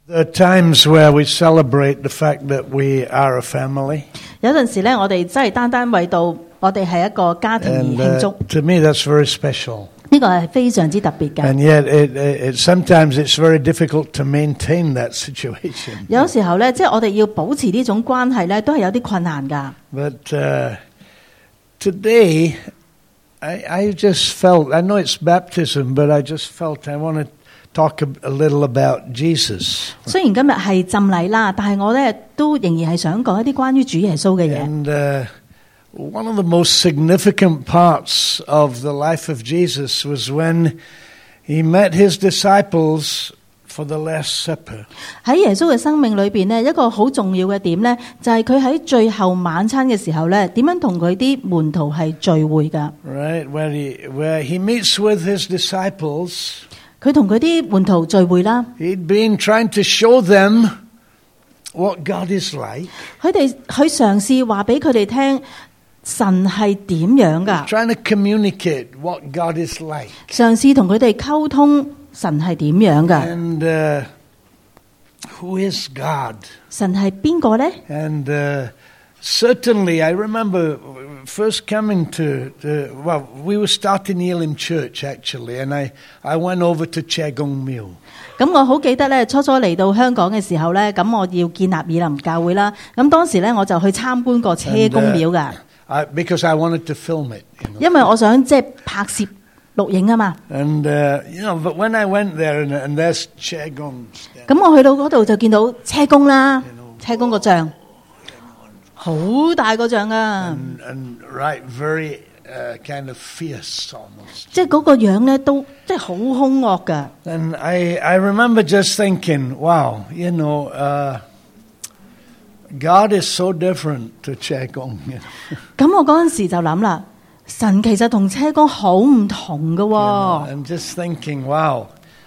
There are times where we celebrate the fact that we are a family. 有陣時咧，我哋真係單單為到我哋係一個家庭而 And 慶祝， to me, that's very special. 呢個係非常之特別嘅。 And yet, sometimes it's very difficult to maintain that situation. 有時候咧，即係我哋要保持呢種關係咧，都係有啲困難㗎。 But today, I just felt, I know it's baptism, but I just felt I want to talk a little about Jesus. 雖然今日係浸禮啦，但係我咧都仍然係想講一啲關於主耶穌嘅嘢。 And one of the most significant parts of the life of Jesus was when he met his disciples for the Last Supper. 喺耶穌嘅生命裏邊呢，一個好重要嘅點呢，就係佢喺最後晚餐嘅時候呢，點樣同佢啲門徒係聚會噶。 Right, where he meets with his disciples. 佢同佢啲門徒聚會啦。 He'd been trying to show them what God is like. 佢嘗試話俾佢哋聽神係點樣噶， Trying to communicate what God is like. 嘗試同佢哋溝通神係點樣噶。 And who is God? 神係邊個呢？ And certainly, I remember first coming well, we were starting Elim Church actually, and I went over to Chegong Mill. 咁我好記得咧，初初嚟到香港嘅時候咧，咁我要建立以林教會啦。咁當時咧，我就去參觀過車公廟噶。 Because I wanted to film it. 因為我想即係拍攝錄影啊嘛。 And but when I went there and there's Chegong. 咁我去到嗰度就見到車公啦，車公個像，好大個像啊。 And right, very kind of fierce almost. 即係嗰個樣咧，都即係好兇惡噶。 And I remember just thinking, wow, God is so different to Chegong. 咁我嗰陣時就諗啦，神其實同車公好唔同噶。 I'm just thinking, wow,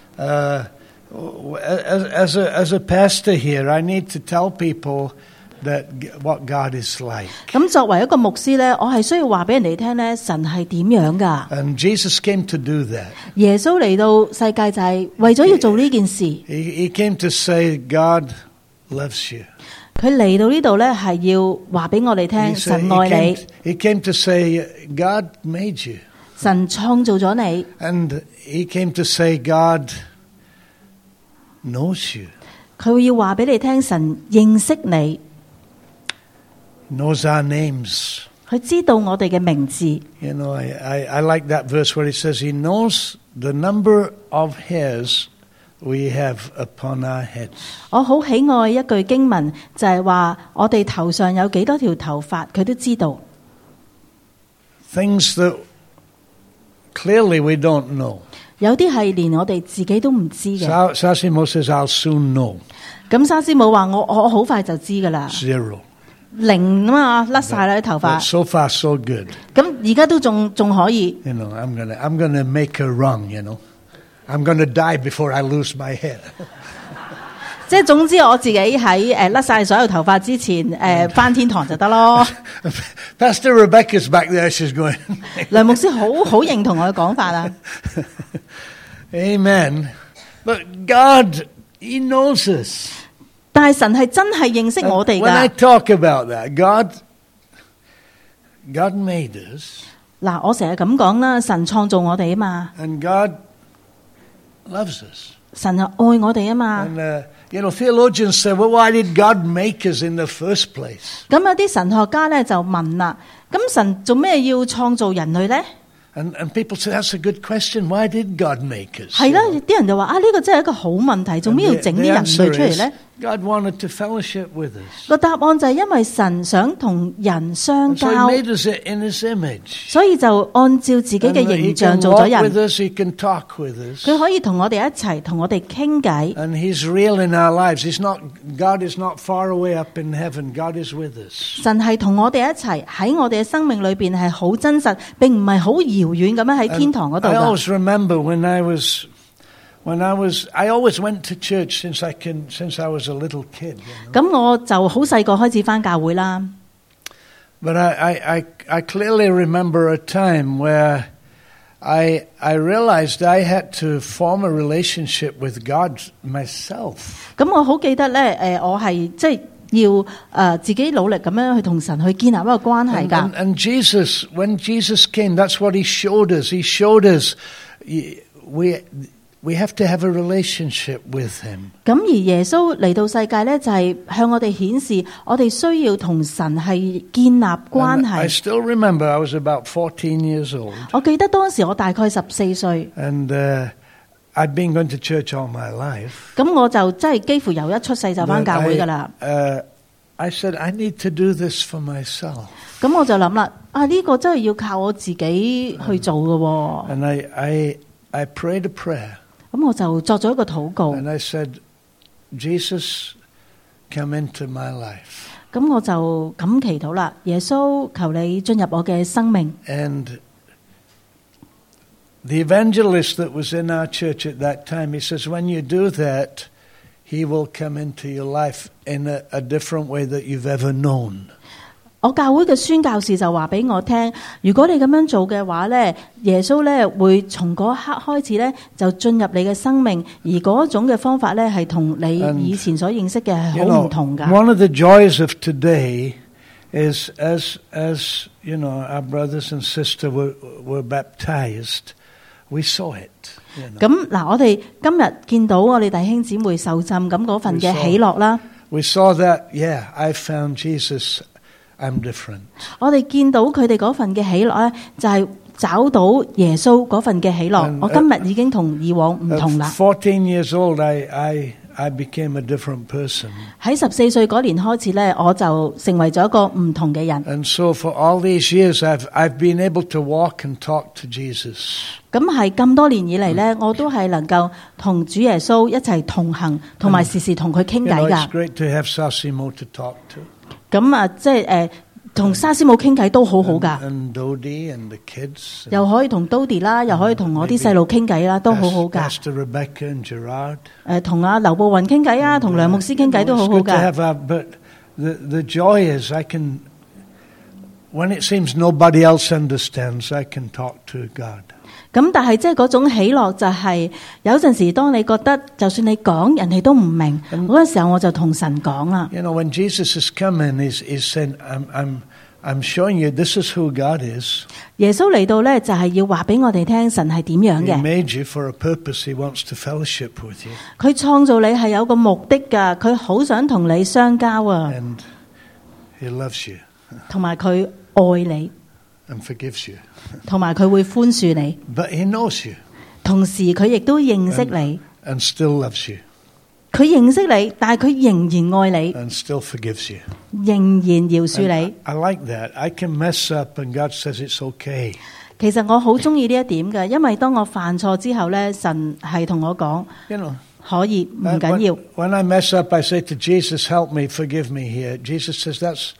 as a pastor here, I need to tell people that what God is like. 咁作為一個牧師咧，我係需要話俾人哋聽咧，神係點樣噶。 And Jesus came to do that. 耶穌嚟到世界就係為咗要做呢件事。 He came to say, God loves you. 佢嚟到呢度咧，係要話俾我哋聽，神愛你。 He came to say, God made you. 神創造咗你。 And he came to say, God knows you. 佢要話俾你聽，神認識你。 Knows our names. 佢知道我哋嘅名字。 You know, I like that verse where he says he knows the number of hairs we have upon our heads. 我好喜愛一句經文，就係話我哋頭上有幾多條頭髮，佢都知道。 Things that clearly we don't know. 有啲係連我哋自己都唔知嘅。 Sasimo says, I'll soon know. 咁沙師母話我好快就知噶啦。 Zero. 零啊嘛，甩晒啦啲頭髮。 So far, so good. 咁而家都仲可以。 You know, I'm gonna make a run. You know, I'm gonna die before I lose my hair. 即係總之我自己喺甩晒所有頭髮之前返天堂就得咯。 Pastor Rebecca's back there. She's going. 梁牧師好認同我嘅講法啊。 Amen. But God, He knows us. 但係神係真係認識我哋㗎。 When I talk about that, God made us. 嗱，我成日咁講啦，神創造我哋啊嘛。 And God loves us. 神係愛我哋啊嘛。 And theologians say, well, why did God make us in the first place? 咁有啲神學家咧就問啦，咁神做咩要創造人類咧？ And people say, that's a good question. Why did God make us? 係啦，啲人就話呢個真係一個好問題，做咩要整啲人類出嚟咧？ God wanted to fellowship with us. 個答案就係因為神想同人相 So 交， He made us in His image. 所以就按照自己嘅 And He 形象 can 做咗 walk with 人。 us. He can talk with us. 佢可以同我哋一齊，同我哋傾偈。 And He's real in our lives. God is not far away up in heaven. God is with us. 神係同我哋一齊喺我哋嘅生命裏邊係好真實，並唔係好遙遠咁樣喺天堂嗰度 I 㗎。 always remember when I always went to church since I was a little kid. You know? 咁我就好細個開始返教會啦。 But I clearly remember a time where I realized I had to form a relationship with God myself. 咁我好記得咧，我係即係要自己努力咁樣去同神去建立一個關係㗎。 And Jesus, when Jesus came, that's what he showed us. He showed us we have to have a relationship with him. 咁而耶穌嚟到世界咧，就係向我哋顯示，我哋需要同神係建立關 I 係。 still remember I was about 14 years old. 我記得當時我大概14歲， And I'd been going to church all my life. 咁我就真係幾乎由一出世就返教會㗎啦。 I said, I need to do this for myself. 咁我就諗啦，呢個真係要靠我自己去做㗎喎。 And I prayed a prayer. 咁我就作咗一個禱告。 And I said, Jesus, come into my life. 咁我就咁祈禱啦，耶穌求你進入我嘅生命。 And the evangelist that was in our church at that time, he says, when you do that, he will come into your life in a different way that you've ever known. 我教會嘅宣教士就話俾我聽，如果你咁樣做嘅話咧，耶穌咧會從嗰一刻開始咧就進入你嘅生命，而嗰種嘅方法咧係同你以前所認識嘅係好唔同噶。 One of the joys of today is as you know, our brothers and sisters were baptized, we saw it. 咁嗱，我哋今日見到我哋弟兄姊妹受浸咁嗰份嘅喜樂啦。 We saw that, yeah, I found Jesus. I'm different. 我哋見到佢哋嗰份嘅喜樂咧，就係找到耶穌嗰份嘅喜樂。我今日已經同以往唔同啦。 14 years old, I became a different person. 喺14歲嗰年開始咧，我就成為咗一個唔同嘅人。 And so for all these years, I've been able to walk and talk to Jesus. 咁係咁多年以嚟咧，我都係能夠同主耶穌一齊同行，同埋時時同佢傾偈 It's 㗎。 great to have Sasimo to talk to. 咁即係同沙師母傾偈都好好㗎。 And Dodi and the kids. 又可以同 Dodi 啦，又可以同我啲細路傾偈啦，都好好㗎。 Pastor Rebecca and Gerard. 同阿劉步雲傾偈啊，同梁牧師傾偈都好好 It's good to 㗎。 have but the joy is I can, when it seems nobody else understands, I can talk to God. 咁但係即係嗰種喜樂就係有陣時，當你覺得就算你講人哋都唔明，嗰個時候我就同神講啦。 You know, when Jesus is coming, he's saying, I'm showing you this is who God is. 耶穌嚟到咧，就係要話俾我哋聽神係點樣 He 嘅。 made you for a purpose. He wants to fellowship with you. 佢創造你係有個目的㗎，佢好想同你相交啊， And he loves you 同埋佢愛你， and forgives you. 同埋佢會寬恕你， But he knows you 同時佢亦都認識你， and still loves you 佢認識你，但係佢仍然愛你， and still forgives you. 仍然饒恕你。 I like that. I can mess up and God says it's okay. 其實我好中意呢一點嘅，因為當我犯錯之後咧，神係同我講 You know, 可以，唔緊要。 when I mess up, I say to Jesus, help me, forgive me here. Jesus says,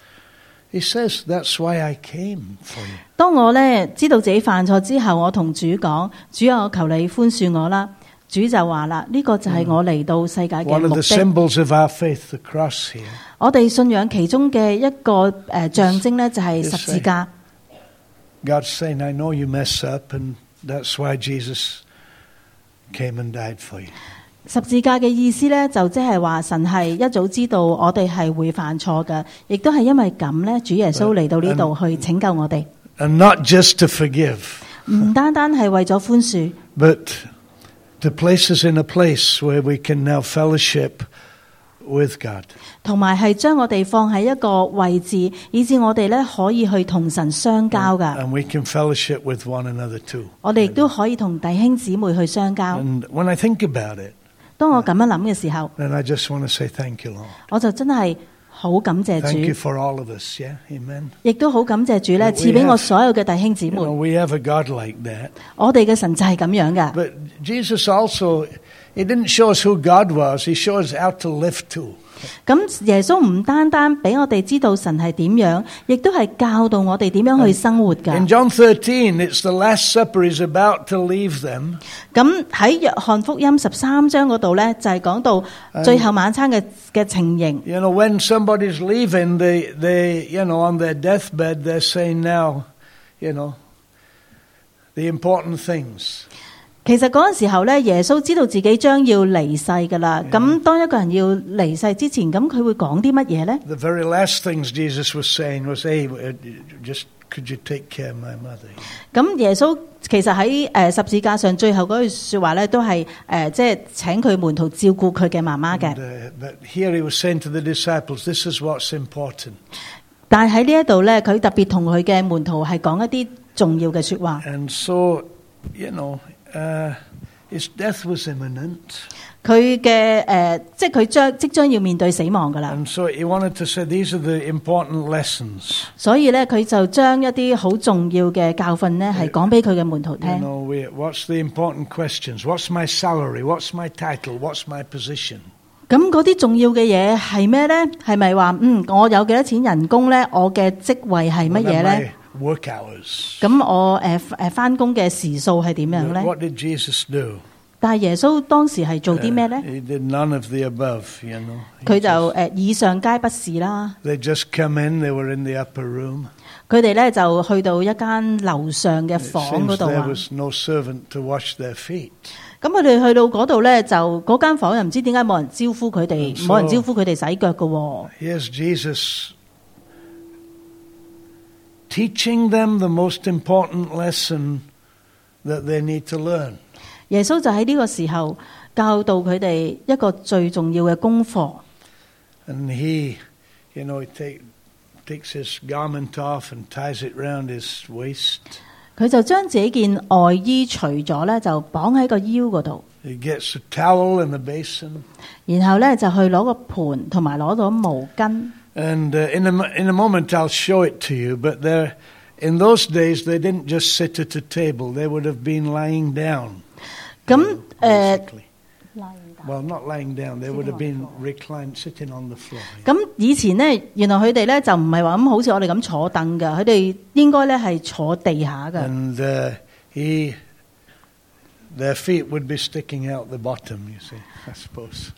that's why I came for you. 當我咧知道自己犯錯之後，我同主講：主啊，我求你寬恕我啦。主就話啦：呢個就係我嚟到世界嘅 One of 目 the 的。 symbols of our faith, the cross here. 我哋信仰其中嘅一個象徵咧，就係十字架。 God's saying, I know you mess up, and that's why Jesus came and died for you. 十字架嘅意思咧，就即係話神係一早知道我哋係會犯錯嘅，亦都係因為咁咧，主耶穌嚟到呢度去拯救我哋。 And not just to forgive, 唔單單係為咗寬恕， but to place us in a place where we can now fellowship with God. 同埋係將我哋放喺一個位置，以致我哋咧可以去同神相交噶。 And we can fellowship with one another too. 我哋亦都可以同弟兄姊妹去相交。 And when I think about it, 當我咁樣諗嘅時候， then I just want to say thank you, Lord. 我就真係好感謝 Thank you 主， for all of us. Yeah, amen. 亦都好感謝主咧， We 賜俾我 have- 所有嘅弟兄姊 You know, 妹。 we have a God like that. 我哋嘅神就係咁樣噶。 But Jesus also, he didn't show us who God was. He showed us how to live too. 咁耶穌唔單單俾我哋知道神係點樣，亦都係教導我哋點樣去生活噶。 In John 13, it's the Last Supper. He's about to leave them. 咁喺約翰福音13章嗰度咧，就係講到最後晚餐嘅情形。 You know, when somebody's leaving, they, you know, on their deathbed, they're saying now, you know, the important things. 其實嗰陣時候咧，耶穌知道自己將要離世噶啦。咁當一個人要離世之前，咁佢會講啲乜嘢咧？ The very last things Jesus was saying was, "Hey, just could you take care of my mother?" 咁耶穌其實喺十字架上最後嗰句說話咧，都係即係請佢門徒照顧佢嘅媽媽嘅。 But here he was saying to the disciples, "This is what's important." 但係喺呢一度咧，佢特別同佢嘅門徒係講一啲重要嘅說話。 And so, his death was imminent. 佢嘅即係佢即將要面對死亡噶啦。 And so he wanted to say these are the important lessons. 所以咧，佢就將一啲好重要嘅教訓咧，係講俾佢嘅門徒聽。 What's the important questions? What's my salary? What's my title? What's my position? 咁嗰啲重要嘅嘢係咩咧？係咪話我有幾多錢人工咧？我嘅職位係乜嘢咧？ Work hours. 咁我返工嘅時數係點樣咧？ What did Jesus do? 但係耶穌當時係做啲咩咧？ He did none of the above, 佢就以上皆不是啦。 They just come in. They were in the upper room. 佢哋咧就去到一間樓上嘅房嗰度 There 啊。 was no servant to wash their feet. 咁佢哋去到嗰度咧，就嗰間房又唔知點解冇人招呼佢哋，冇人招呼佢哋洗腳㗎。 Here's Jesus teaching them the most important lesson that they need to learn. 耶穌就喺呢個時候教導佢哋一個最重要嘅功課。 And he takes his garment off and ties it round his waist. 佢就將自己件外衣除咗咧，就綁喺個腰嗰度。 He gets a towel and a basin. 然後咧就去攞個盆同埋攞咗毛巾。 And in a moment I'll show it to you. But in those days they didn't just sit at a table. They would have been lying down. 咁 Well, not lying down. They would have been reclined, sitting on the floor. 咁以前咧，原來佢哋咧就唔係話咁好似我哋咁坐凳噶，佢哋應該咧係坐地下噶。 And their feet would be sticking out the bottom. You see, I suppose,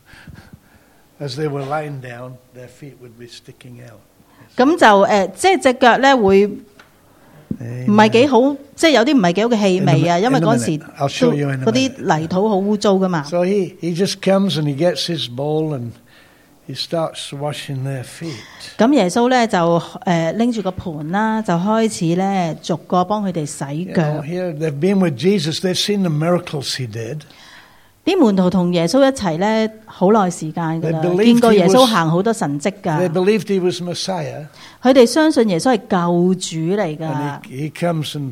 as they were lying down, their feet would be sticking out. 咁就即係隻腳咧會唔係幾好，即係有啲唔係幾好嘅氣味啊，因為嗰時嗰啲泥土好污糟噶嘛。 So he just comes and he gets his bowl and he starts washing their feet. 咁耶穌咧就拎住個盆啦，就開始咧逐個幫佢哋洗腳。 Here they've been with Jesus. They've seen the miracles he did. 啲門徒同耶穌一齊咧好耐時間噶啦，見過耶穌行好多神蹟噶。 They believed he was Messiah. 佢哋相信耶穌係救主嚟噶。 And he comes and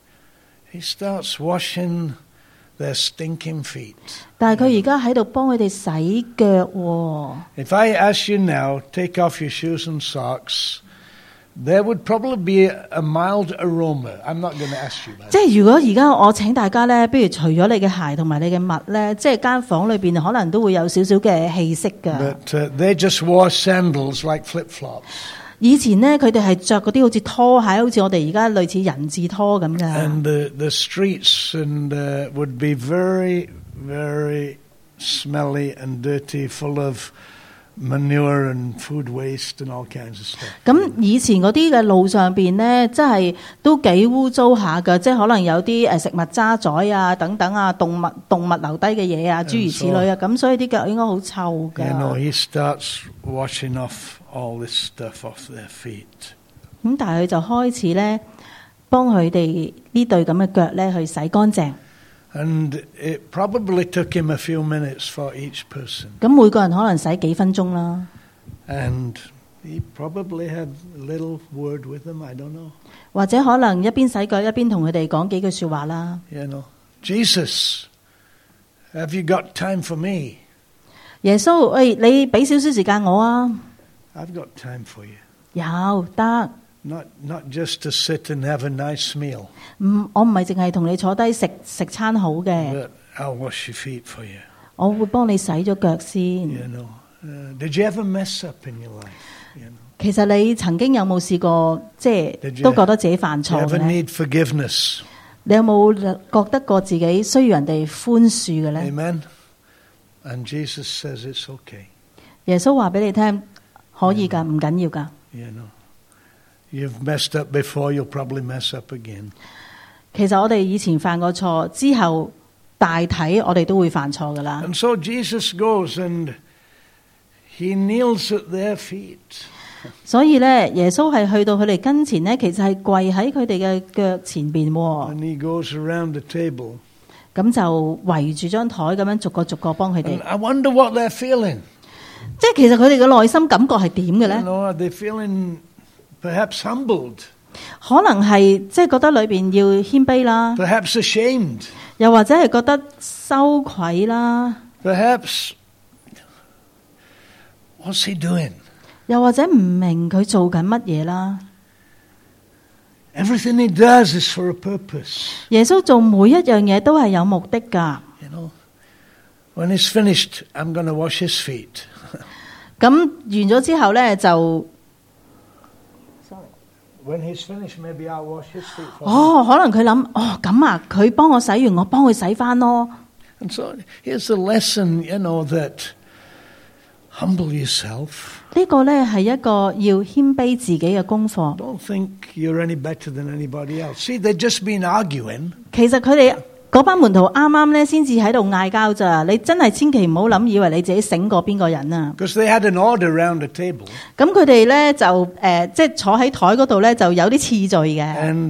he starts washing their stinking feet. 但係佢而家喺度幫佢哋洗腳喎。 If I ask you now, take off your shoes and socks, there would probably be a mild aroma. I'm not going to ask you about it. 即係如果而家我請大家咧，不如除咗你嘅鞋同埋你嘅襪咧，即係間房裏邊可能都會有少少嘅氣息噶。 But they just wore sandals like flip-flops. 以前呢，佢哋係着嗰啲好似拖鞋，好似我哋而家類似人字拖咁噶。 And the streets would be very, very smelly and dirty, full of manure and food waste and all kinds of stuff. 咁以前嗰啲嘅路上邊咧，真係都幾污糟下噶，即係可能有啲食物渣滓啊、等等啊、動物留低嘅嘢啊，諸如此類啊，咁所以啲腳應該好臭噶。 He starts washing off all this stuff off their feet. 咁但係佢就開始咧，幫佢哋呢對咁嘅腳咧去洗乾淨。 And it probably took him a few minutes for each person. 咁每個人可能洗幾分鐘啦。 And he probably had a little word with them, I don't know. 或者可能一邊洗腳一邊同佢哋講幾句說話啦。 Jesus, have you got time for me? 耶穌，喂，你俾少少時間我啊。 I've got time for you. 有得。 Not just to sit and have a nice meal. 我唔係淨係同你坐低食餐好嘅。 But I'll wash your feet for you. 我會幫你洗咗腳先。 Did you ever mess up in your life? 其實你曾經有冇試過，即係都覺得自己犯錯嘅咧？ Need forgiveness? 你有冇覺得過自己需要人哋寬恕嘅咧 ？Amen. And Jesus says it's okay. 耶穌話俾你聽，可以噶，唔緊要噶。 You've messed up before, you'll probably mess up again. 其實我哋以前犯過錯，之後大體我哋都會犯錯噶啦。 And so Jesus goes and he kneels at their feet. 所以咧，耶穌係去到佢哋跟前咧，其實係跪喺佢哋嘅腳前邊。 And he goes around the table. 咁就圍住張台咁樣逐個逐個幫佢哋。 And I wonder what they're feeling. 即係其實佢哋嘅內心感覺係點嘅咧？ Are they feeling perhaps humbled? 可能係即係覺得裏邊要謙卑啦， Perhaps ashamed? 又或者係覺得羞愧啦， Perhaps, what's he doing? 又或者唔明佢做緊乜嘢啦。 Everything he does is for a purpose. 耶穌做每一樣嘢都係有目的㗎。 You know, when he's finished, I'm going to wash his feet. 咁完咗之後咧就 When he's finished, maybe I'll wash his feet for him. 可能佢諗咁啊，佢幫我洗完，我幫佢洗翻咯。 And so here's the lesson, you know, that humble yourself. 呢個咧係一個要謙卑自己嘅功課。 Don't think you're any better than anybody else. See, they've just been arguing. 其實佢哋嗰班門徒啱啱咧先至喺度嗌交咋，你真係千祈唔好諗以為你自己醒過邊個人啊！ Because they had an order around the table. 咁佢哋咧就即係坐喺台嗰度咧就有啲次序嘅。 And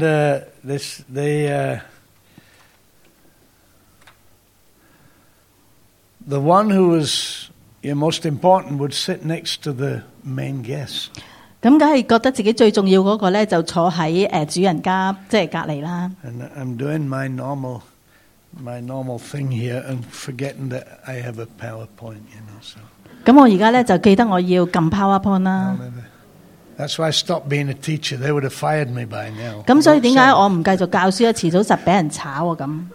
the one who was most important would sit next to the main guest. 咁梗係覺得自己最重要嗰個咧就坐喺主人家即係隔離啦。 And I'm doing my normal thing here and forgetting that I have a PowerPoint, you know. So 咁我而家咧就記得我要撳 PowerPoint 啦。 that's why I stopped being a teacher. They would have fired me by now. 咁所以點解我唔繼續教書咧？遲早實俾人炒啊！咁。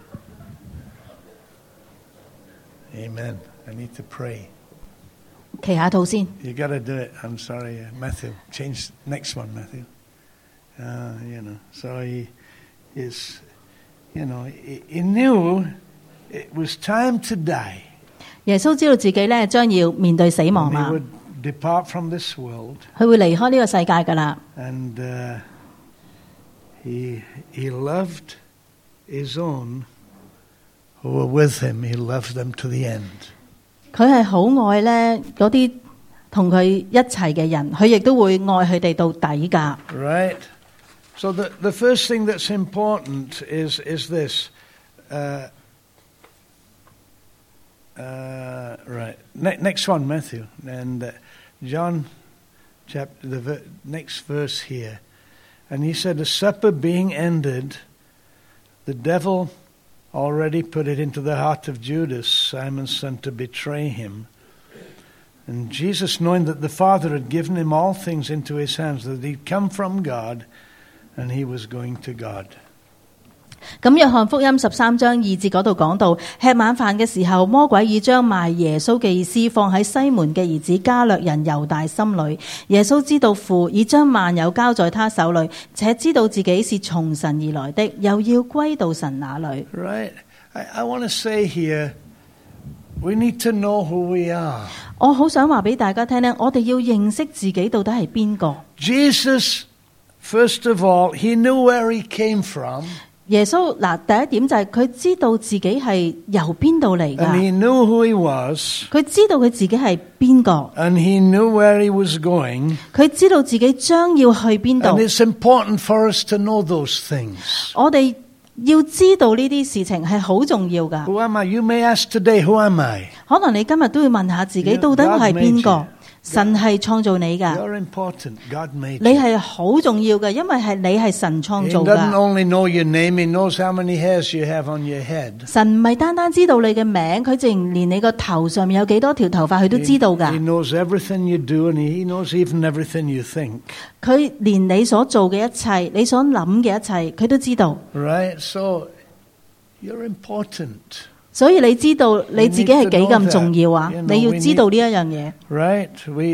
Amen. I need to pray. 祈下禱先。 You got to do it. I'm sorry, Matthew. Change next one, Matthew. You know, so he is, you know, he knew it was time to die. 耶穌知道自己咧將要面對死亡 He 嘛， would depart from this world. 佢會離開呢個世界噶啦。 And he loved his own who were with him. He loved them to the end. 佢係好愛咧嗰啲同佢一齊嘅人，佢亦都會愛佢哋到底噶。 Right. So the first thing that's important is this. Right. Next one, Matthew, and John, chapter the next verse here, and he said, "The supper being ended, the devil already put it into the heart of Judas, Simon's son, to betray him. And Jesus, knowing that the Father had given him all things into his hands, that he'd come from God, and he was going to God." 咁約翰福音13章2節嗰度講到，吃晚飯嘅時候，魔鬼已將賣耶穌嘅意思放喺西門嘅兒子加略人猶大心裏。耶穌知道父已將萬有交在他手裏，且知道自己是從神而來的，又要歸到神那裏。 Right. I want to say here, we need to know who we are. 我好想話俾大家聽呢，我哋要認識自己到底係邊個。 Jesus, first of all, he knew where he came from. 耶穌嗱，第一點就係佢知道自己係由邊度嚟 And he 㗎， knew who he was. 佢知道佢自己係邊個， And he knew where he was going. 佢知道自己將要去邊 And 度。 it's important for us to know those things. 我哋要知道呢啲事情係好重要㗎。 Who am I? You may ask today, who am I? 可能你今日都要問下自己， Yeah, 到底我係 God 邊 made 個 you.？ 神係創造你㗎， You're important. God made 你 you. 係好重要嘅，因為係你係神創 He 造 doesn't 㗎。 only know your name, he knows how many hairs you have on your head. 神唔係單單知道你嘅名，佢淨連你個頭上面有幾多條頭髮，佢都知道 He 㗎。 knows everything you do, and he knows even everything you think. 佢連你所做嘅一切，你所諗嘅一切，佢都知道。 Right? So, you're important. 所以你知道你自己係幾咁重要啊 You！know, 你要知道呢一樣嘢。 Right?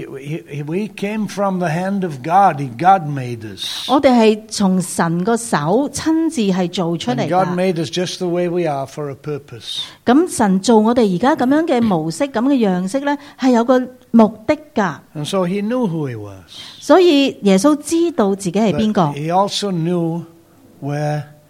We came from the hand of God. God made us. 我哋係從神個手親自係做出 And 嚟 God 㗎。 made us just the way we are for a purpose. 咁神做我哋而家咁樣嘅模式、咁嘅樣式呢，係有個目的㗎。 And so he knew who he was. 所以耶穌知道自己係邊個， But he also knew where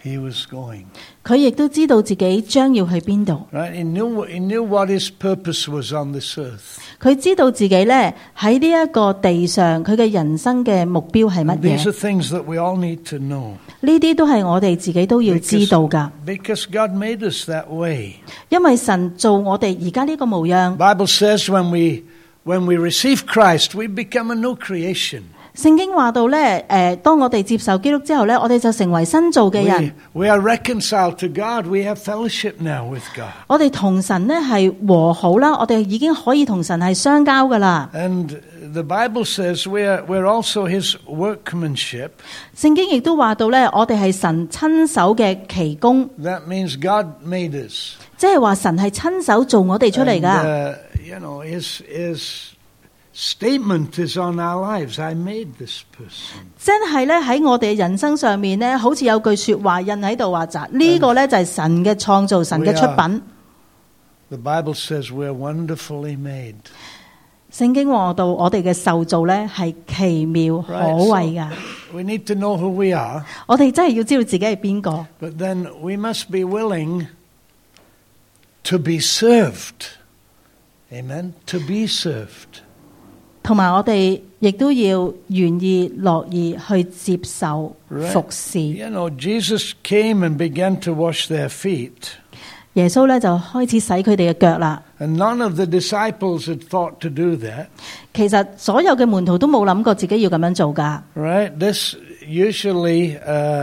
he was going. 佢亦都知道自己將要去邊度。 Right? He knew what his purpose was on this earth. 佢知道自己咧喺呢一個地上，佢嘅人生嘅目標係乜 These are 嘢？ things that we all need to know. 呢啲都係我哋自己都要知道噶。 Because God made us that way. 因為神做我哋而家呢個模樣。 Bible says when we receive Christ, we become a new creation. 聖經話到咧，當我哋接受基督之後咧，我哋就成為新造嘅人。 We are reconciled to God. We have fellowship now with God. 我哋同神咧係和好啦，我哋已經可以同神係相交噶啦。 And the Bible says we're also His workmanship. 聖經亦都話到咧，我哋係神親手嘅奇工， That means God made us. 即係話神係親手做我哋出嚟噶。 His statement is on our lives. I made this person. 真係咧喺我哋人生上面咧，好似有句說話印喺度話就呢個咧就係神嘅創造，神嘅出品。 The Bible says we're wonderfully made. 聖經話到我哋嘅受造咧係奇妙可畏噶。 We need to know who we are. 我哋真係要知道自己係邊個。 But then we must be willing to be served. Amen. To be served. 同埋我哋亦都要願意樂意去接受服侍。 You know, Jesus came and began to wash their feet. 耶穌咧就開始洗佢哋嘅腳啦。 And none of the disciples had thought to do that. 其實所有嘅門徒都冇諗過自己要咁樣做噶。 Right? This usually,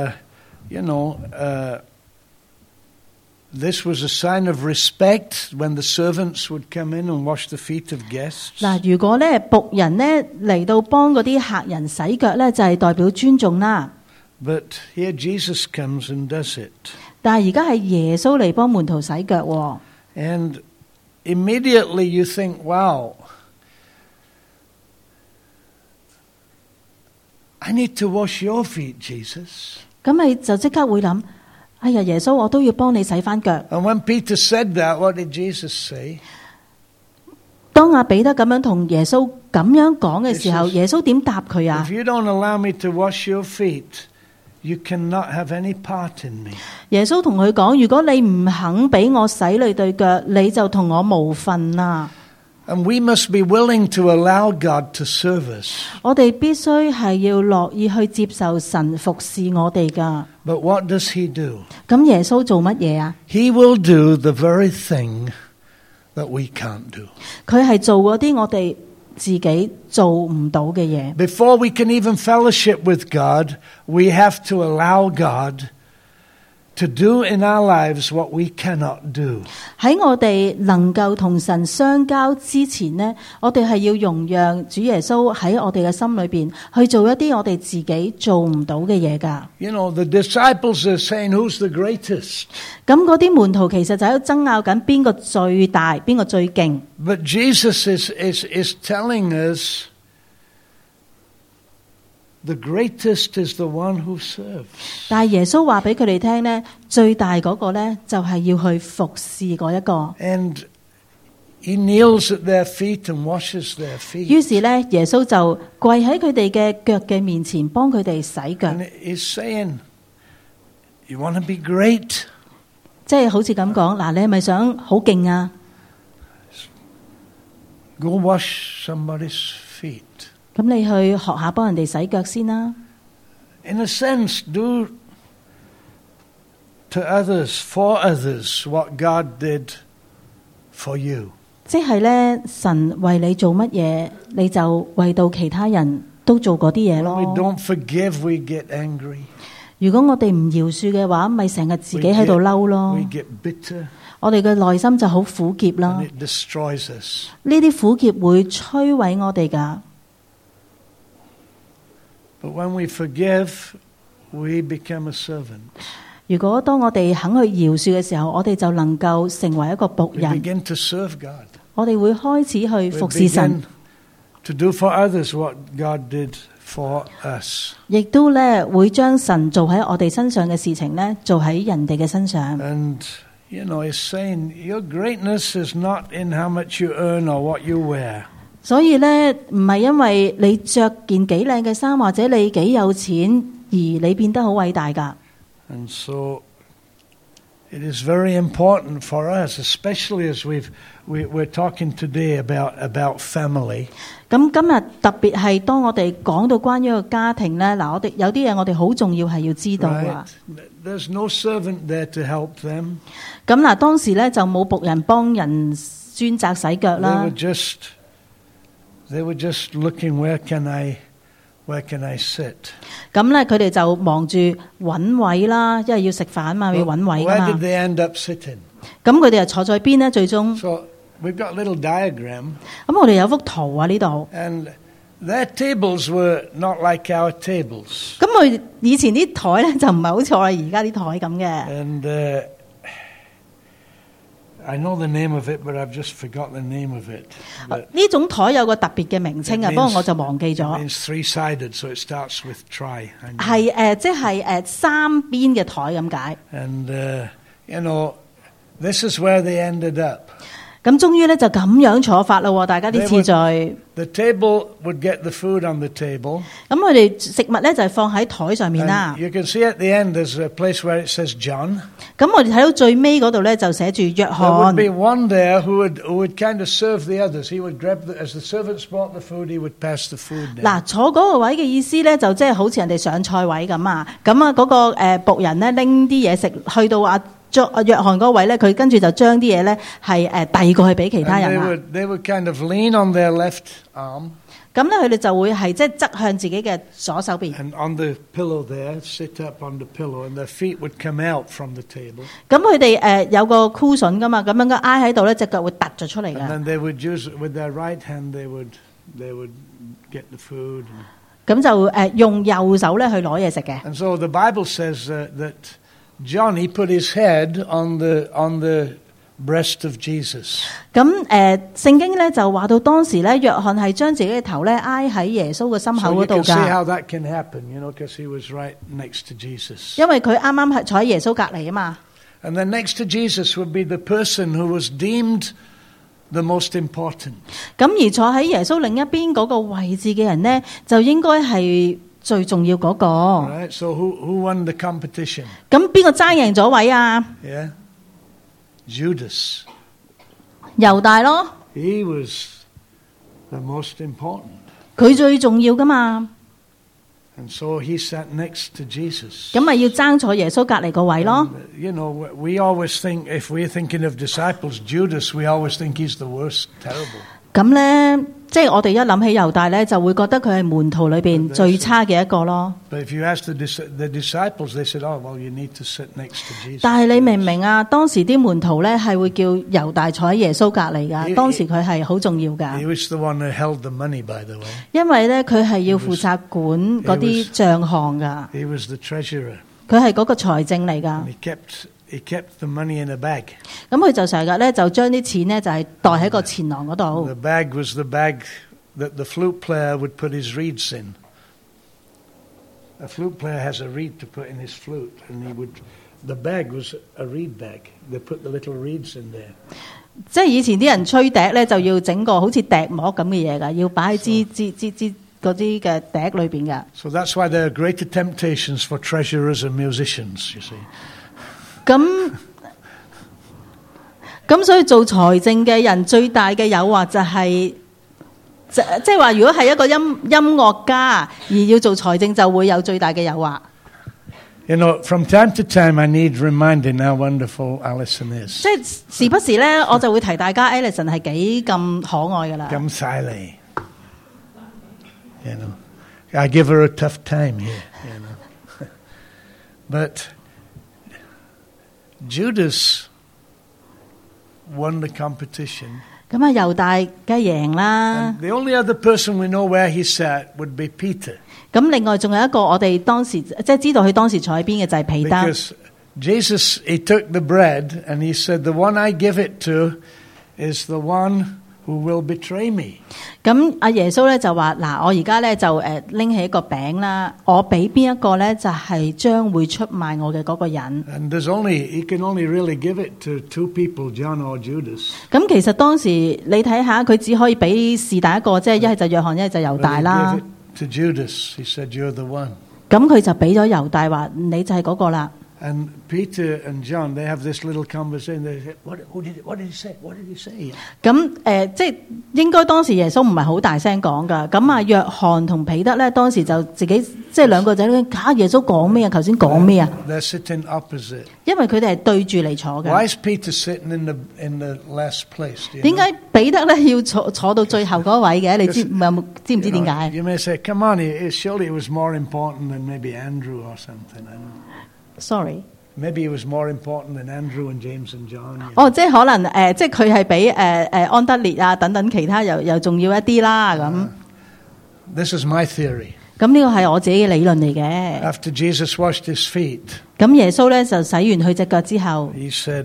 this was a sign of respect when the servants would come in and wash the feet of guests. 嗱，如果咧僕人咧嚟到幫嗰啲客人洗腳咧，就係代表尊重啦。 But here Jesus comes and does it. 但係而家係耶穌嚟幫門徒洗腳喎。 And immediately you think, wow, I need to wash your feet, Jesus. 咁你就即刻會諗，哎呀，耶穌，我都要幫你洗翻腳。 And when Peter said that, what did Jesus say? 當阿彼得咁樣同耶穌咁樣講嘅時候， Jesus， 耶穌點答佢啊 If？you don't allow me to wash your feet, you cannot have any part in me. 耶穌同佢講：如果你唔肯俾我洗你對腳，你就同我無份啦。 And we must be willing to allow God to serve us. 我哋必須係要樂意去接受神服侍我哋噶。 But what does he do? 咁耶穌做乜嘢啊？ He will do the very thing that we can't do. 佢係做嗰啲我哋自己做唔到嘅嘢。 Before we can even fellowship with God, we have to allow God to do in our lives what we cannot do. 喺我哋能夠同神相交之前呢，我哋係要容讓主耶穌喺我哋嘅心裏邊去做一啲我哋自己做唔到嘅嘢噶。 You know, the disciples are saying, who's the greatest? 咁嗰啲門徒其實就喺度爭拗緊邊個最大，邊個最勁。 But Jesus is telling us the greatest is the one who serves. 但係耶穌話俾佢哋聽呢，最大嗰個呢，就係要去服侍嗰一個。 And he kneels at their feet and washes their feet. 於是呢，耶穌就跪喺佢哋嘅腳嘅面前，幫佢哋洗腳。 And he's saying, you want to be great? 即係好似咁講，嗱，你係咪想好勁啊？ Go wash somebody's feet. 咁你去學下幫人哋洗腳先啦。 In a sense, do to others, for others, what God did for you. 即係咧，神為你做乜嘢，你就為到其他人都做嗰啲嘢 When we 咯。 don't forgive, we get angry. 如果我哋唔饒恕嘅話，咪成日自己喺度嬲咯 We。get bitter 我哋嘅內心就好苦澀啦 and。it destroys us. 呢啲苦澀會摧毀我哋噶。 But when we forgive, we become a servant. 如果當我哋肯去饒恕嘅時候，我哋就能夠成為一個僕 We 人。 begin to serve God. 我哋會開始去 We 服侍神 begin，to do for others what God did for us. 亦都咧會將神做喺我哋身上嘅事情咧，做喺人哋嘅身上。 And, you know, he's saying your greatness is not in how much you earn or what you wear. 所以咧，唔係因為你着件幾靚嘅衫或者你幾有錢而你變得好偉大噶。 And so it is very important for us, especially as we're talking today about family. 咁今日特別係當我哋講到關於個家庭咧，嗱，我哋有啲嘢我哋好重要係要知道啊。 There's no servant there to help them. 咁嗱，當時咧就冇僕人幫人專責洗腳啦。 They were just looking where can I sit? 咁咧，佢哋就忙住揾位啦，因為要食飯嘛，要揾位噶嘛。 Where did they end up sitting? 咁佢哋就坐在邊咧？最終。 So we've got a little diagram. 咁我哋有幅圖啊呢度。 And their tables were not like our tables. 咁佢以前啲台咧就唔係好似我哋而家啲台咁嘅。 And I know the name of it, but I've just forgot the name of it. 呢種台有個特別嘅名稱啊，不過我就忘記咗。 It means three-sided, so it starts with tri. 係即係三邊嘅台咁解。 And you know, this is where they ended up. 咁終於咧就咁樣坐法啦，大家啲次序。 The table would get the food on the table. 咁佢哋食物咧就係放喺台上面啦。 You can see at the end there's a place where it says John. 咁我哋睇到最尾嗰度咧就寫住約翰。 There would be one there who would kind of serve the others. He would grab as the servants brought the food, he would pass the food down. 嗱，坐嗰個位嘅意思咧就即係好似人哋上菜位咁啊。咁啊嗰個僕人咧拎啲嘢食去到約翰嗰位咧，佢跟住就將啲嘢咧係遞過去俾其他人啦。 They would kind of lean on their left arm. 咁咧，佢哋就會係即係側向自己嘅左手邊。 And on the pillow there, sit up on the pillow, and their feet would come out from the table. 咁佢哋有個 cushion 噶嘛，咁樣嘅挨喺度咧，隻腳會突咗出嚟㗎。 And then they would use with their right hand, they would get the food. 咁就用右手咧去攞嘢食嘅。 And so the Bible says that John, he put his head on the breast of Jesus. 咁聖經咧就話到當時咧，約翰係將自己嘅頭咧挨喺耶穌嘅心口嗰度㗎。 So you can see how that can happen, you know, because he was right next to Jesus. 因為佢啱啱係坐喺耶穌隔離啊嘛。 And then next to Jesus would be the person who was deemed the most important. 咁而坐喺耶穌另一邊嗰個位置嘅人咧，就應該係最重要嗰個。 Right, so who won the competition? 咁邊個爭贏咗位啊？ Yeah, Judas. 猶大咯。 He was the most important. 佢最重要噶嘛。 And so he sat next to Jesus. 咁咪要爭坐耶穌隔離個位咯。 And, you know, we always think, if we're thinking of disciples, Judas, we always think he's the worst, terrible. 咁咧，即係我哋一諗起猶大咧，就會覺得佢係門徒裏邊最差嘅一個咯。 But if you ask the disciples, they said, "Oh, well, you need to sit next to Jesus." 但係你明唔明啊？當時啲門徒咧係會叫猶大坐喺耶穌隔離噶，當時佢係好重要噶。 He was the one who held the money, by the way. 因為咧佢係要負責管嗰啲帳項噶。 He was the treasurer. 佢係嗰個財政嚟噶。 He kept the money in a bag. 咁佢就成日咧就將啲錢咧就係袋喺個錢囊嗰度。 The bag was the bag that the flute player would put his reeds in. A flute player has a reed to put in his flute, and the bag was a reed bag. They put the little reeds in there. 即係以前啲人吹笛咧，就要整個好似笛膜咁嘅嘢噶，要擺喺支嗰啲嘅笛裏邊噶。 So that's why there are greater temptations for treasurers and musicians, you see. 咁所以做財政嘅人最大嘅誘惑就係，即係話如果係一個音樂家而要做財政，就會有最大嘅誘惑。You know, from time to time, I need reminding how wonderful Alison is. 即係時不時咧，我就會提大家 Alison 係幾咁可愛噶啦。 咁犀利 ，you know, I give her a tough time here, you know, but Judas won the competition. 咁啊，猶大梗係贏啦。 The only other person we know where he sat would be Peter. 咁另外仲有一個我哋當時即係知道佢當時坐喺邊嘅就係彼得。 Because Jesus, he took the bread and he said, "The one I give it to is the one who will betray me." 咁阿耶穌咧就話：嗱，我而家咧就拎起一個餅啦，我俾邊一個咧就係將會出賣我嘅嗰個人。 And he can only really give it to two people, John or Judas. 咁其實當時你睇下，佢只可以俾是但一個，即係一係就約翰，一係就猶大啦。 To Judas, he said, "You're the one." 咁佢就俾咗猶大話：你就係嗰個啦。 And Peter and John, they have this little conversation. They say, what did he say? What did he say? 咁即係應該當時耶穌唔係好大聲講噶。咁啊，約翰同彼得咧，當時就自己即係兩個仔咧，耶穌講咩啊？頭先講咩啊？ They're sitting opposite. 因為佢哋係對住嚟坐嘅。 Why is Peter sitting in the last place? 點解彼得咧要坐到最後嗰位嘅？你知唔知點解 You may say, come on, surely it was more important than maybe Andrew or something. ？Sorry。 Maybe it was more important than Andrew and James and John. 哦，即係可能即係佢係比安德烈啊等等其他又重要一啲啦咁。 This is my theory. 咁呢個係我自己嘅理論嚟嘅。 After Jesus washed his feet, 咁耶穌咧就洗完佢隻腳之後， he said,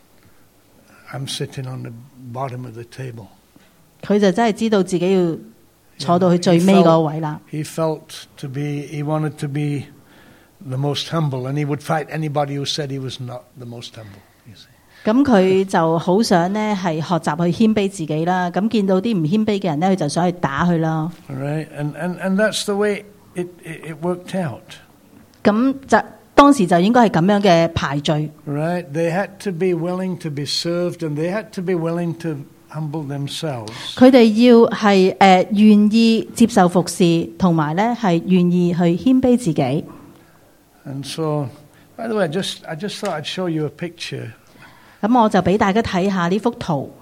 I'm sitting on the bottom of the table. 佢就真係知道自己要坐到去最尾嗰個位啦。 He wanted to be the most humble, and he would fight anybody who said he was not the most humble. You see. 咁佢就好想呢係學習去謙卑自己啦。咁見到啲唔謙卑嘅人呢，佢就想去打佢啦。 All right, and that's the way it worked out. 咁就當時就應該係咁樣嘅排序。 Right, they had to be willing to be served, and they had to be willing to humble themselves. 佢哋要係願意接受服侍，同埋呢係願意去謙卑自己。 And so, by the way, I just thought I'd show you a picture. 咁我就俾大家睇下呢幅圖。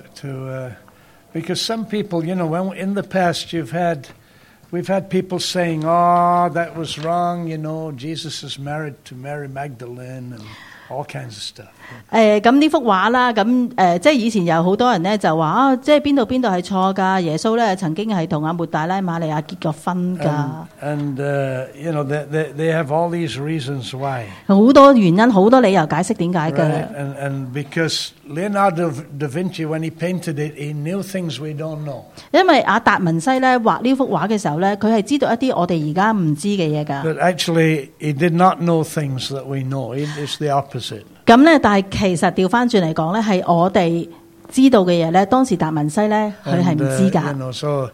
Because some people, when in the past we've had people saying, "Oh, that was wrong." Jesus is married to Mary Magdalene and all kinds of stuff. 咁呢幅畫啦，咁即係以前有好多人咧就話啊，即係邊度係錯㗎？耶穌咧曾經係同阿抹大拉瑪利亞結過婚㗎。 And they have all these reasons why. 好多原因，好多理由解釋點解嘅。 Right? And because Leonardo da Vinci, when he painted it, he knew things we don't know. 因為阿達文西咧畫呢幅畫嘅時候咧，佢係知道一啲我哋而家唔知嘅嘢㗎。 But actually, he did not know things that we know. It's the opposite. 咁咧，但係其實調翻轉嚟講咧，係我哋知道嘅嘢咧，當時達文西咧佢係唔知㗎。 So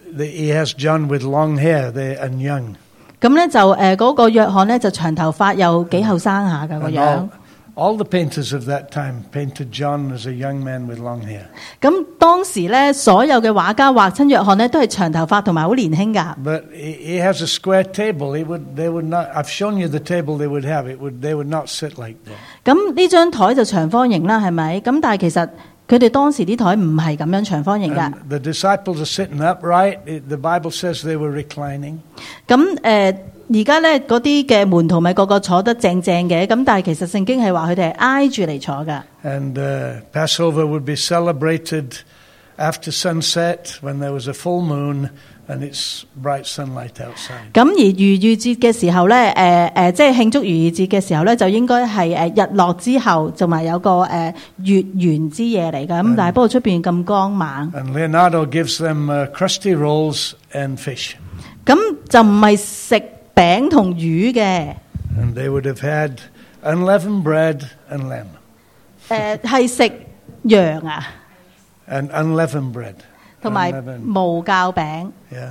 he has John with long hair and young. 咁咧就嗰個約翰咧就長頭髮又幾後生下㗎個樣。 All the painters of that time painted John as a young man with long hair. 咁當時咧，所有嘅畫家畫親約翰咧，都係長頭髮同埋好年輕㗎。 But he has a square table. They would not. I've shown you the table they would have. They would not sit like that. 咁呢張台就長方形啦，係咪？咁但係其實佢哋當時啲台唔係咁樣長方形㗎。 The disciples are sitting upright. The Bible says they were reclining. 咁而家咧嗰啲嘅門徒咪個個坐得正正嘅，咁但係其實聖經係話佢哋係挨住嚟坐㗎。 And Passover would be celebrated after sunset when there was a full moon and it's bright sunlight outside. 咁而逾越節嘅時候咧，即係慶祝逾越節嘅時候咧，就應該係日落之後，同埋有個月圓之夜嚟㗎。咁但係不過出邊咁光猛。 And Leonardo gives them crusty rolls and fish. 咁就唔係食餅同魚嘅。 And they would have had unleavened bread and lamb. 係食羊啊。 And unleavened bread. 同埋無酵餅。 Yeah.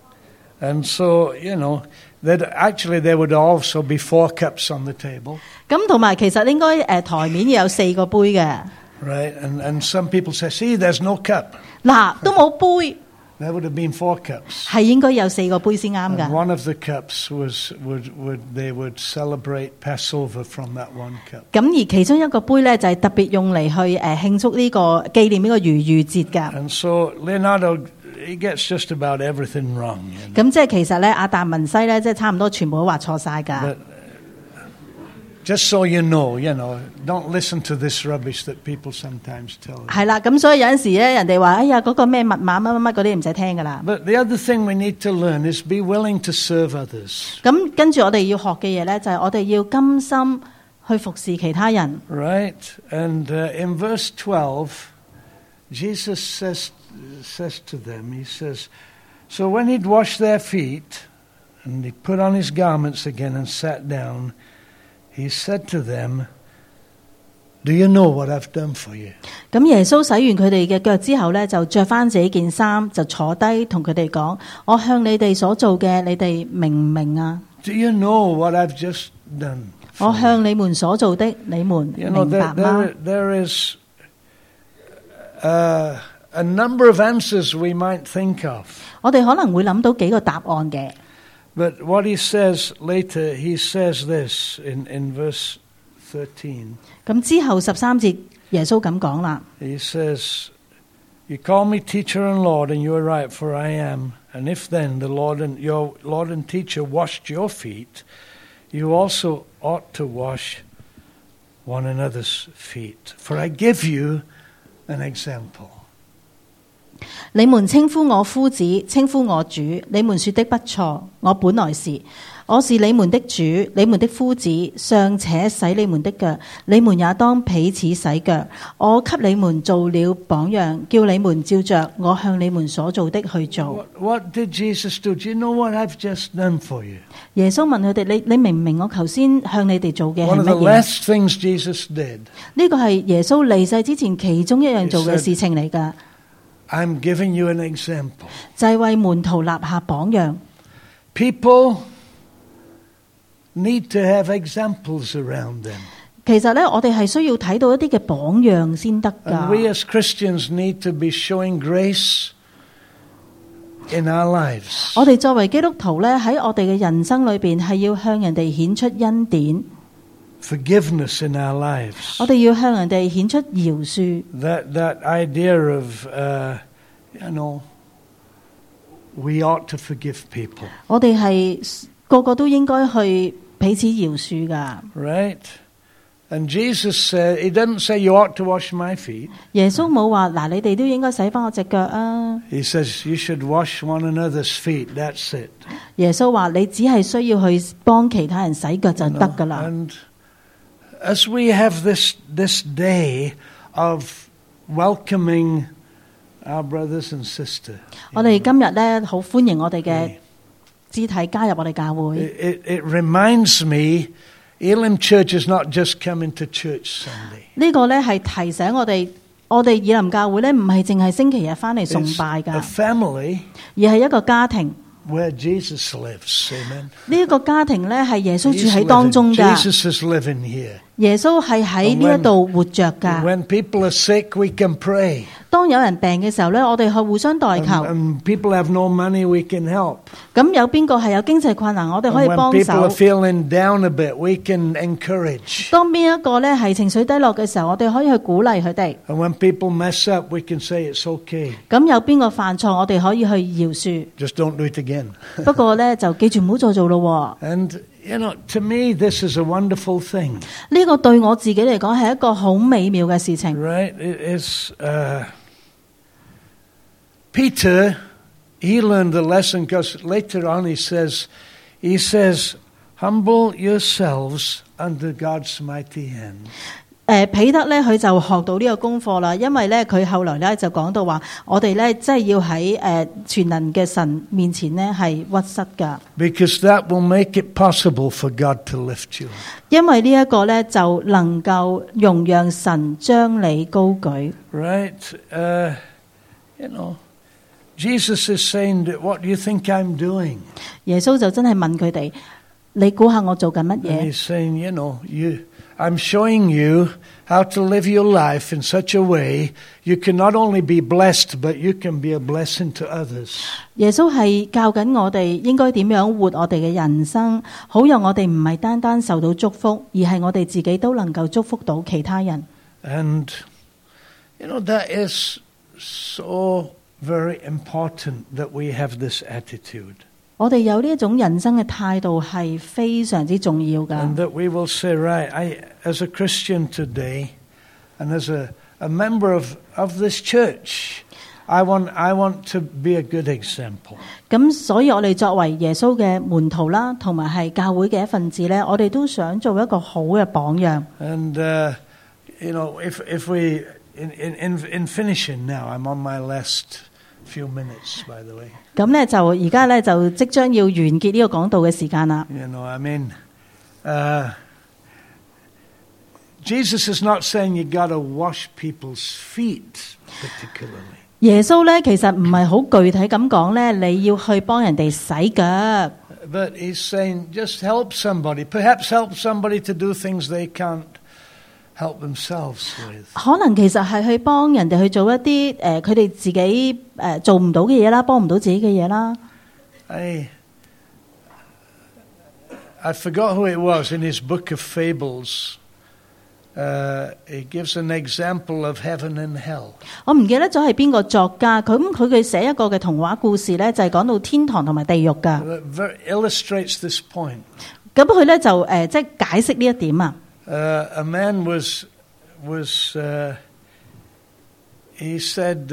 And so, that actually there would also be 4 cups on the table. 咁同埋其實應該台面有4個杯嘅。 Right. And some people say, see, there's no cup. 嗱，都冇杯。 There would have been 4 cups. 係應該有4個杯先啱㗎。 One of the cups they would celebrate Passover from that one cup. 咁而其中一個杯咧就係特別用嚟去慶祝呢個紀念呢個逾越節㗎。 And so Leonardo, he gets just about everything wrong. 咁即係其實咧，阿達文西咧，即係差唔多全部都話錯晒㗎。 Just so you know, don't listen to this rubbish that people sometimes tell you. 係啦，咁所以有陣時咧，人哋話哎呀嗰個咩密碼乜乜乜嗰啲唔使聽㗎啦。 But the other thing we need to learn is be willing to serve others. 咁跟住我哋要學嘅嘢咧，就係我哋要甘心去服侍其他人。 Right, and in verse 12, Jesus says to them, he says, so when he'd washed their feet and he put on his garments again and sat down, he said to them, do you know what I've done for you? 咁耶穌洗完佢哋嘅腳之後咧，就着翻自己件衫，就坐低同佢哋講：我向你哋所做嘅，你哋明唔明啊？ Do you know what I've just done 我向你們所做的，你們 You know, 明白嗎？ there is a number of answers we might think of. 我哋可能會諗到幾個答案嘅。 But what he says later, he says this in verse 13. 咁之後13節，耶穌咁講啦。 He says, "You call me teacher and Lord, and you are right, for I am. And if then your Lord and teacher washed your feet, you also ought to wash one another's feet. For I give you an example." 你們稱呼我夫子，稱呼我主，你們說的不錯，我本來是。我是你們的主，你們的夫子，尚且洗你們的腳，你們也當彼此洗腳。我給你們做了榜樣，叫你們照着我向你們所做的去做。 What did Jesus do? Do you know what I've just done for you? 耶穌問佢哋：你明唔明我頭先向你哋做嘅係 One of 乜 the 嘢？ last things Jesus did. 呢個係耶穌離世之前其中一樣做嘅事情嚟㗎， I'm giving you an example. 就係為門徒立下榜樣。 People need to have examples around them. 其實咧，我哋係需要睇到一啲嘅榜樣先得 And we 㗎。 as Christians need to be showing grace in our lives. 我哋作為基督徒咧，喺我哋嘅人生裏邊係要向人哋顯出恩典， Forgiveness in our lives. 我哋要向人哋顯出饒恕。 That idea of, we ought to forgive people. 我哋係個個都應該去彼此饒恕㗎。 Right? And Jesus said, he didn't say you ought to wash my feet. 耶穌冇話嗱，你哋都應該洗翻我隻腳啊。 He says you should wash one another's feet. That's it. 耶穌話你只係需要去幫其他人洗腳就得㗎啦。 And as we have this day of welcoming our brothers and sisters, 我哋今日咧好歡迎我哋嘅肢體加入我哋教會。 it reminds me, Elim Church is not just coming to church Sunday. 呢個咧係提醒我哋以林教會咧唔係淨係星期日翻嚟崇 It's 拜 a 㗎， family 而係一個家庭。 where Jesus lives. Amen. 呢一個家庭咧係耶穌 He's 住喺當中 living. 㗎， Jesus is living here. 耶穌係喺呢一度活着㗎。 When people are sick, we can pray. 當有人病嘅時候咧，我哋去互相代求。 And people have no money, we can help. 咁有邊個係有經濟困難，我哋可 And 以 when 幫 people are 手。 feeling down a bit, we can encourage. 當邊一個咧係情緒低落嘅時候，我哋可以去鼓勵佢哋。 And when people mess up, we can say it's okay. 咁有邊個犯錯，我哋可以去饒恕。 Just don't do it again. 不過咧就記住唔好再做咯。 And, to me, this is a wonderful thing. 呢個對我自己嚟講係一個好美妙嘅事情。 Right? It's, Peter, he learned the lesson because later on he says, humble yourselves under God's mighty hand. 彼得咧佢就學到呢個功課啦，因為咧佢後來咧就講到話，我哋咧即係要喺全能嘅神面前咧係屈膝噶， Because that will make it possible for God to lift you. 因為呢一個咧就能夠容讓神將你高舉。 Right? Jesus is saying, that, what do you think I'm doing? 耶穌就真係問佢哋：你估下我做緊乜 And 嘢？ he's saying, I'm showing you how to live your life in such a way you can not only be blessed, but you can be a blessing to others. 耶穌係教緊我哋應該點樣活我哋嘅人生，好讓我哋唔係單單受到祝福，而係我哋自己都能夠祝福到其他人。 And, that is so very important that we have this attitude. 我哋有呢一種人生嘅態度係非常之重要㗎。 And that we will say, right, as a Christian today, and as a member of this church, I want to be a good example. 咁所以我哋作為耶穌嘅門徒啦，同埋係教會嘅一份子咧，我哋都想做一個好嘅榜樣。 And, if we, in finishing now, I'm on my last few minutes, by the way. 咁咧就而家咧就即將要完結呢個講道嘅時間啦。 Jesus is not saying you got to wash people's feet particularly. 耶穌咧其實唔係好具體咁講咧，你要去幫人哋洗腳。 but he's saying just help somebody. Perhaps help somebody to do things they can't help themselves with. 可能其實係去幫人哋去做一啲佢哋自己做唔到嘅嘢啦，幫唔到自己嘅嘢啦。 I forgot who it was in his book of fables. He gives an example of heaven and hell. 我唔記得咗係邊個作家，佢寫一個嘅童話故事咧，就係講到天堂同埋地獄噶。 Illustrates this point. 咁佢咧就即係解釋呢一點啊。 A man was he said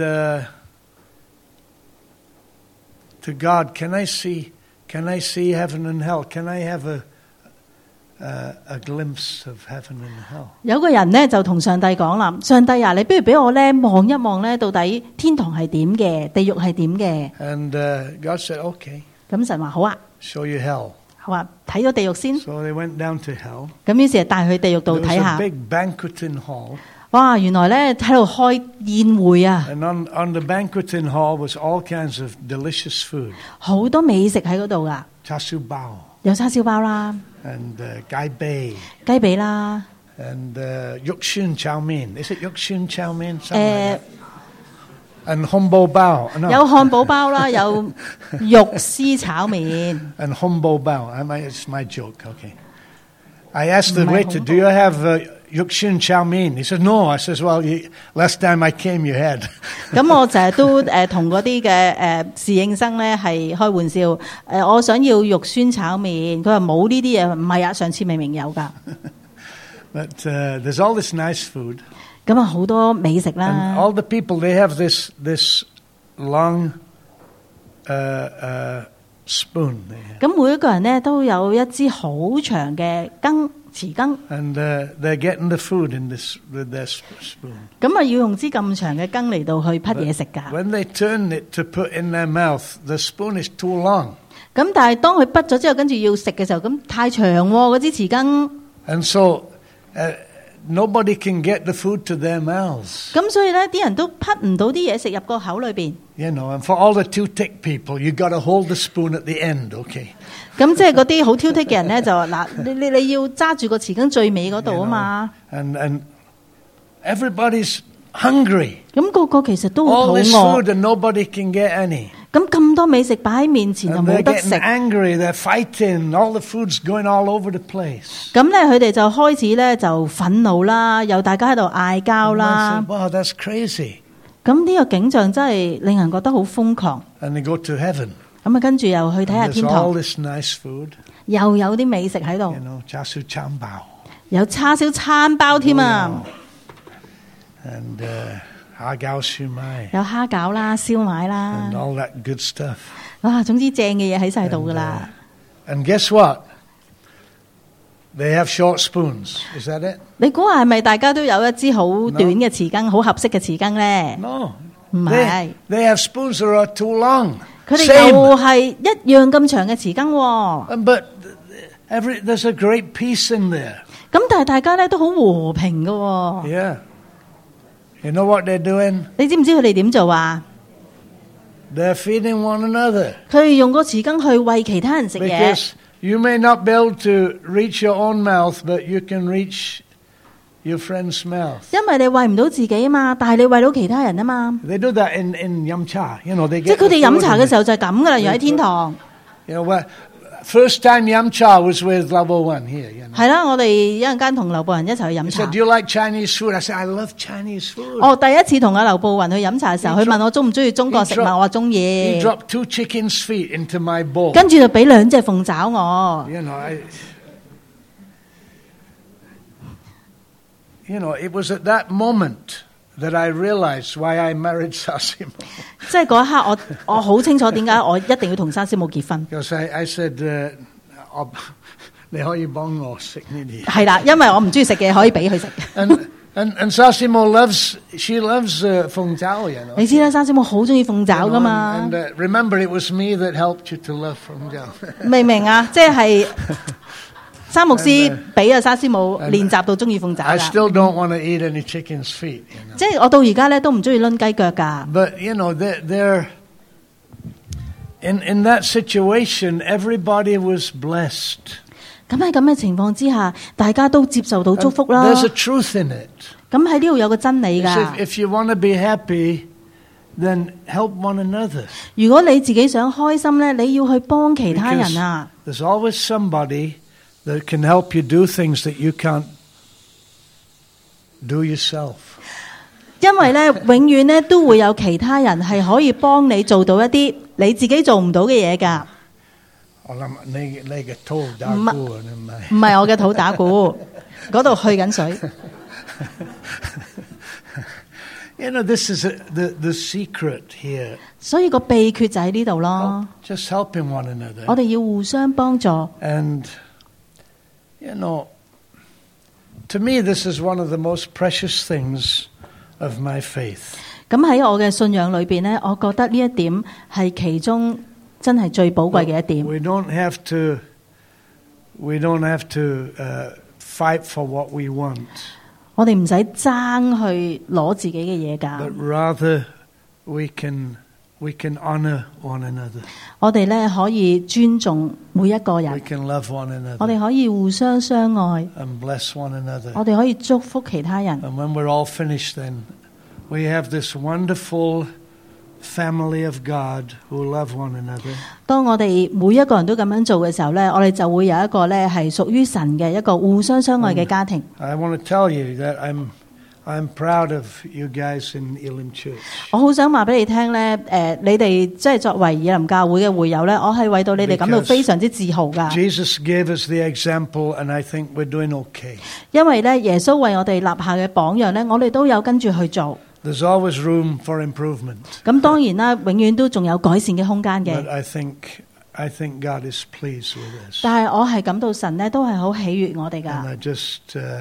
to God, "Can I see heaven and hell? Can I have a glimpse of heaven and hell?" 有個人咧就同上帝講啦，上帝啊，你不如俾我咧望一望咧，到底天堂係點嘅，地獄係點嘅。And God said, "Okay." 咁神話好啊。Show you hell. 好啊，睇咗地獄先。So they went down to hell. 咁於是就帶佢去地獄度睇下。There was a big banqueting hall. 哇，原來咧喺度開宴會啊。And on the banqueting hall was all kinds of delicious food. 好多美食喺嗰度噶。叉燒包。有叉燒包啦。And 雞髀啦。And 肉酸炒麵。Is it 肉酸炒麵？And 漢堡包，有漢堡包啦，有肉絲炒麵。And 漢堡包，it's my joke. Okay. I asked the waiter, "Do you have 肉酸炒麵?" He said, "No." I says, "Well, last time I came, you had." 咁我成日都同嗰啲嘅侍應生咧係開玩笑，我想要肉酸炒麵，佢話冇呢啲嘢，唔係啊，上次明明有㗎。But there's all this nice food. 咁啊，好多美食啦。And all the people they have this long spoon. 咁每一個人咧都有一支好長嘅匙羹。And they're getting the food with their spoon. 咁啊，要用支咁長嘅羹嚟到去滗嘢食㗎。When they turn it to put in their mouth, the spoon is too long. 咁但係當佢滗咗之後，跟住要食嘅時候，咁太長喎，嗰支匙羹。And so nobody can get the food to their mouths. 咁所以咧，啲人都滗唔到啲嘢食入個口裏邊。You know, and for all the too-tick people, you got to hold the spoon at the end, okay? 咁即係嗰啲好挑剔嘅人咧，就話嗱，你要揸住個匙羹最尾嗰度啊嘛。And everybody's hungry. 咁個個其實都好肚餓。All this food and nobody can get any. 咁多美食擺喺面前就冇得食。They're getting angry, they're fighting, all the food's going all over the place. 咁咧，佢哋就開始咧就憤怒啦，又大家喺度嗌交啦。Wow, that's crazy. 咁呢個景象真係令人覺得好瘋狂。And they go to heaven. 咁啊，跟住又去睇下天堂。All this nice food. 又有啲美食喺度。You know, 叉燒餐包。有叉燒餐包添啊。And蝦餃燒賣，有蝦餃啦、燒賣啦 ，and all that good stuff。哇，總之正嘅嘢喺晒度噶啦。And guess what? They have short spoons. Is that it? 你估下係咪大家都有一支好短嘅匙羹，好合適嘅匙羹咧 ？No， 唔係。They have spoons that are too long。佢哋又係一樣咁長嘅匙羹喎。But there's a great peace in there。咁但係大家咧都好和平噶喎。Yeah。You know what they're doing? 你知唔知佢哋點做啊？ They're feeding one another. 佢哋用個匙羹去餵其他人食嘢。Because you may not be able to reach your own mouth, but you can reach your friend's mouth. 因為你餵唔到自己啊嘛，但係你餵到其他人啊嘛。They do that in 飲茶，you know they get。即係佢哋飲茶嘅時候就係咁噶啦，又喺天堂。You know what? First time 飲茶 was with 劉步雲 here. 係啦，我哋一陣間同劉步雲一齊去飲茶。He said, "Do you like Chinese food?" I said, "I love Chinese food." 第一次同阿劉步雲去飲茶嘅時候，佢問我中唔中意中國食物，我話中意。He dropped 2 chicken's feet into my bowl. 跟住就俾2隻鳳爪我。You know, it was at that moment that I realized why I married Sasimo. 即係嗰一刻，我好清楚點解我一定要同沙師母結婚。Because I said, 你可以幫我食呢啲。係啦，因為我唔中意食嘅，可以俾佢食。And Sasimo loves 鳳爪，你知啦，沙師母好中意鳳爪噶嘛。And remember, it was me that helped you to love 鳳爪。明唔明啊？即係。沙牧師俾阿沙師母練習到中意鳳爪啦。I still don't want to eat any chicken's feet. 即係我到而家咧都唔中意攆雞腳㗎。But you know, in that situation, everybody was blessed. 咁喺咁嘅情況之下，大家都接受到祝福啦。 There's a truth in it. 咁喺呢度有個真理㗎。 If you want to be happy, then help one another. 如果你自己想開心咧，你要去幫其他人啊。 There's always somebody that can help you do things that you can't do yourself. 因為咧，永遠咧都會有其他人係可以幫你做到一啲你自己做唔到嘅嘢㗎。唔係我嘅肚打鼓，嗰度去緊水。 You know, this is the secret here. 所以個秘訣就喺呢度咯。 Just helping one another. 我哋要互相幫助。 And you know, to me, this is one of the most precious things of my faith. 咁喺我嘅信仰裏邊咧，我覺得呢一點係其中真係最寶貴嘅一點。 We don't have to fight for what we want. 我哋唔使爭去攞自己嘅嘢㗎。 But rather, we can honor one another. 我哋咧可以尊重每一個人。 We can love one another. 我哋可以互相相愛。 And bless one another. 我哋可以祝福其他人。 And when we're all finished, then we have this wonderful family of God who love one another. 當我哋每一個人都咁樣做嘅時候咧，我哋就會有一個咧係屬於神嘅一個互相相愛嘅家庭。 I want to tell you that I'm proud of you guys in Elim Church. 我好想話俾你聽咧，你哋即係作為以林教會嘅會友咧，我係為到你哋感到非常之自豪噶。 Jesus gave us the example, and I think we're doing okay. 因為咧，耶穌為我哋立下嘅榜樣咧，我哋都有跟住去做。 There's always room for improvement. 咁當然啦，永遠都仲有改善嘅空間嘅。 But I think God is pleased with us. 但係我係感到神咧都係好喜悅我哋 And 噶。 I just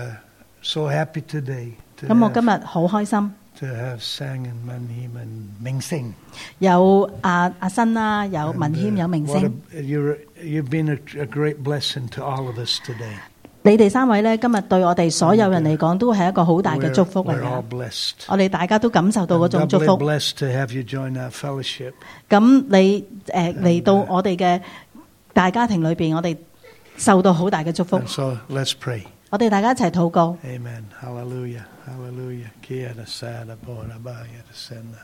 so happy today 咁我今日好開心， to have Sang and Manhim and Ming Sing. 有阿新啦，有文謙，有明星。 You've been a great blessing to all of us today. 你哋三位咧，今日對我哋所有人嚟講，都係一個好大嘅祝福嚟 We're all 噶。 blessed. 我哋大家都感受到嗰種祝 Doubly 福。 blessed to have you join our fellowship. 咁你嚟到我哋嘅大家庭裏邊，我哋受到好大嘅祝福。 And so let's pray. 我哋大家一齊禱告。 Amen. Hallelujah. Hallelujah. Kiada sada bora baya descenda.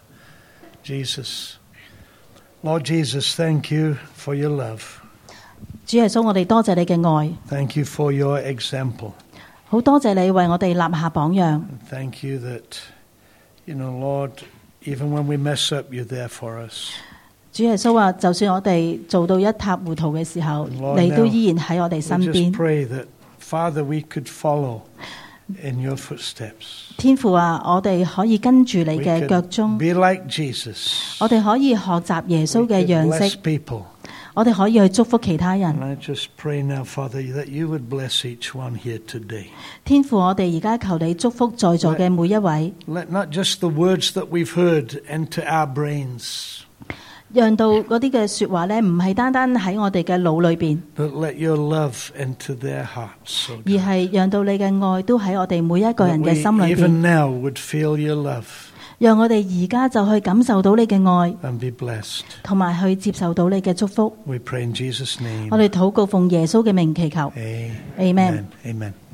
Jesus. Lord Jesus, thank you for your love. 主耶穌，我哋多謝你嘅愛， Thank you for your example. 好多謝你為我哋立下榜樣。 And thank you that, Lord, even when we mess up, you're there for us. 主耶穌話，就算我哋做到一塌糊塗嘅時候， Lord, 你都依然喺我哋 We 身 just 邊。 pray that, Father, we could follow in your footsteps. 天父啊，我哋可以跟住你 We 嘅腳 could 蹤， be like Jesus. 我哋可以學習耶 We 穌嘅 could 樣 bless 式， people. 我哋可以去祝福其他 And 人。 I just pray now, Father, that you would bless each one here today. 天父，我哋而家求你祝福在座嘅每一位， Let not just the words that we've heard enter our brains, 讓到嗰啲嘅說話呢，唔係單單喺我哋嘅腦裏邊， but let your love enter their hearts. Oh 而 God. 係讓到你嘅愛都喺我哋每一個 That 人 we 嘅心裏 even 邊， now would feel your love 讓我哋而家就去感受到你嘅愛， and be blessed. 同埋去接受到你嘅祝福。 We pray in Jesus' name. 我哋禱告奉耶穌嘅名祈求 Amen. Amen。 Amen.